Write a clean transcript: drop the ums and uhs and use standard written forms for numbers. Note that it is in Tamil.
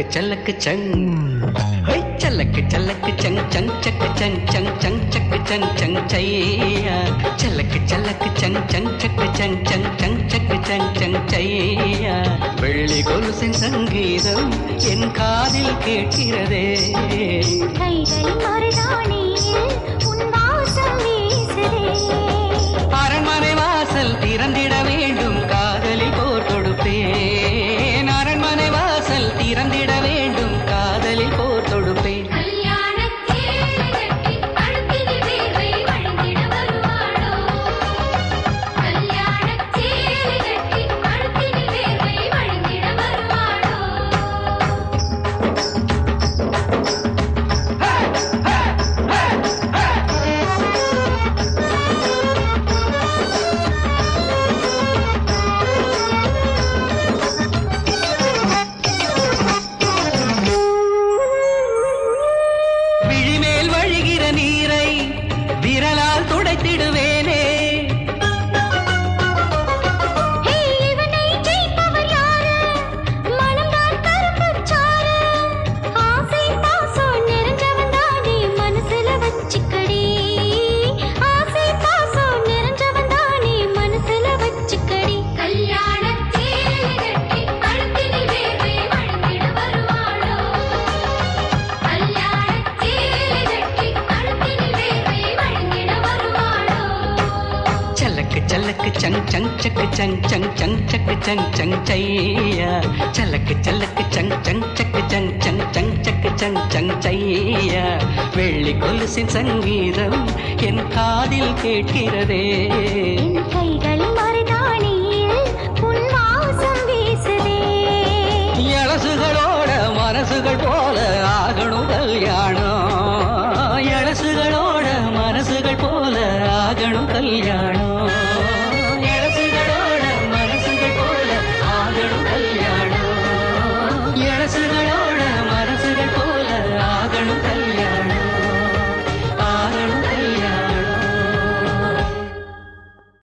சல்லக்கு சங் ஹை சல்லக்கு சல்லக்கு சங் சங் சக்கு சங் சங் சங் சக்கு சங் சங் சையா சல்லக்கு சல்லக்கு சங் சங் சக்கு சங் சங் சங் சக்கு சங் சங் சையா வெள்ளி கொலுசின் சங்கீதம் என் காதில் கேட்கிறதே கைகள் மருதாணியில் உன் வாசம் வீசுதே அரண்மனை வாசல் திறந்திட வேண்டும் காதலில் போர் தொடுப்பேன் அரண்மனை வாசல் திறந்திட வேண்டும் காதலில் போர் தொடுப்பேன் விரலால் துடைத்திடுவேனே இவனை ஜெயிப்பவர் யாரு மனம்தான் கருப்புச்சாரு ஆசை பாசம் நிறைஞ்சவன் தானே மனசுல வச்சுக்கடி ஆசை பாசம் நிறைஞ்சவன் தானே மனசுல வச்சுக்கடி கல்யாணத்தேலி கட்டி கழுத்தினில் வேர்வை வழிந்திட வருவாளோ கல்யாணத்தேலி கட்டி கழுத்தினில் வேர்வை வழிந்திட வருவாளோ சல்லக்கு சல்லக்கு சங் சங் சக்கு சங் சங் சங் சக்கு சங் சங் சையா சல்லக்கு சல்லக்கு சங் சங் சக்கு சங் சங் சங் சக்கு சங் சங் சையா வெள்ளி கொலுசின் சங்கீதம் என் காதில் கேட்கிறதே